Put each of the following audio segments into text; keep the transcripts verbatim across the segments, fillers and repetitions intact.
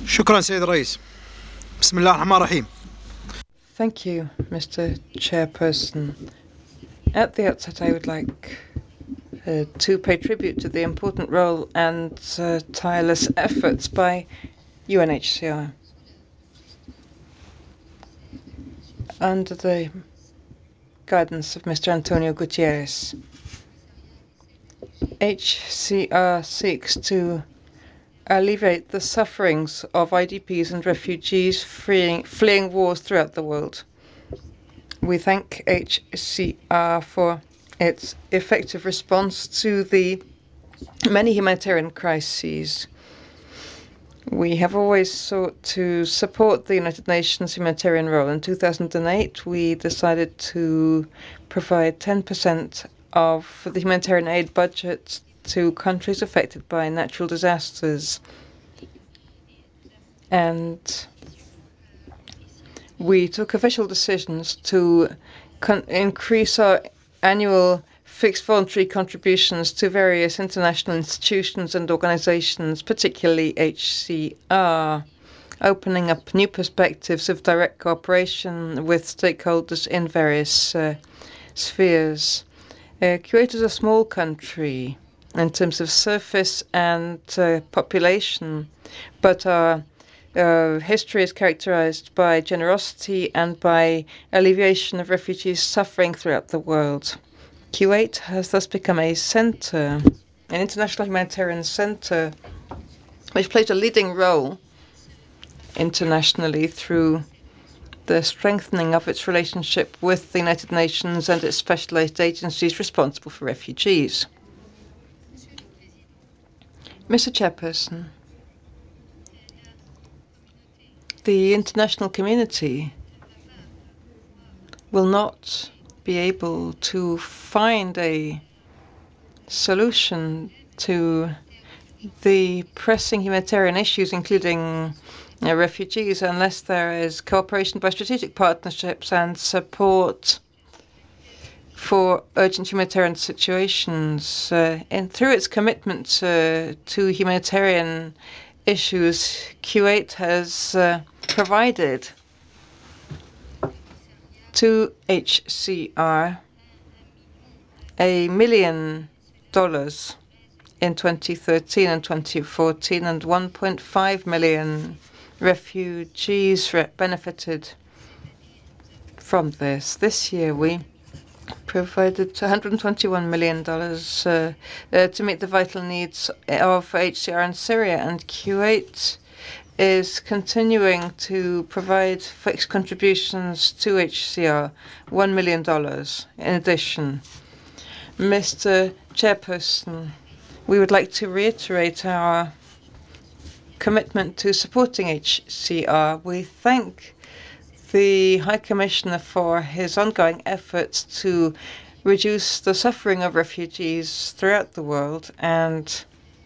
شكرا سيد الرئيس. بسم الله الرحمن الرحيم. Thank you, Mister Chairperson. At the outset, I would like uh, to pay tribute to the important role and uh, tireless efforts by U N H C R. Under the guidance of Mister Antonio Guterres, H C R seeks to alleviate the sufferings of I D Ps and refugees freeing, fleeing wars throughout the world. We thank H C R for its effective response to the many humanitarian crises. We have always sought to support the United Nations humanitarian role. In two thousand eight, we decided to provide ten percent of the humanitarian aid budget to countries affected by natural disasters. And we took official decisions to increase our annual fixed voluntary contributions to various international institutions and organizations, particularly H C R, opening up new perspectives of direct cooperation with stakeholders in various uh, spheres. Uh, Kuwait is a small country in terms of surface and uh, population, but our uh, history is characterized by generosity and by alleviation of refugees suffering throughout the world. Kuwait has thus become a center, an international humanitarian center, which plays a leading role internationally through the strengthening of its relationship with the United Nations and its specialized agencies responsible for refugees. Mister Chairperson, the international community will not be able to find a solution to the pressing humanitarian issues, including uh, refugees, unless there is cooperation by strategic partnerships and support for urgent humanitarian situations. Uh, and through its commitment uh, to humanitarian issues, Kuwait has uh, provided to H C R a million dollars in twenty thirteen and twenty fourteen, and one point five million refugees benefited from this. This year, we provided one hundred twenty-one million dollars uh, uh, to meet the vital needs of H C R in Syria, and Kuwait is continuing to provide fixed contributions to H C R, one million dollars in addition. Mister Chairperson, we would like to reiterate our commitment to supporting H C R. We thank the High Commissioner for his ongoing efforts to reduce the suffering of refugees throughout the world and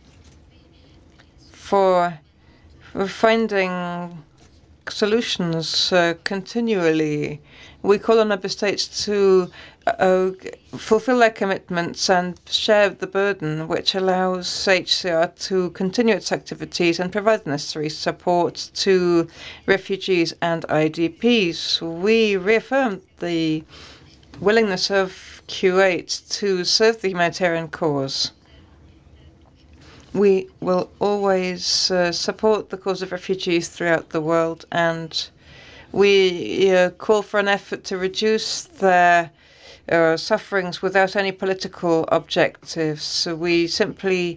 for finding solutions uh, continually. We call on member states to uh, fulfill their commitments and share the burden, which allows H C R to continue its activities and provide the necessary support to refugees and I D Ps. We reaffirm the willingness of Kuwait to serve the humanitarian cause. We will always uh, support the cause of refugees throughout the world, and we uh, call for an effort to reduce their uh, sufferings without any political objectives. So we simply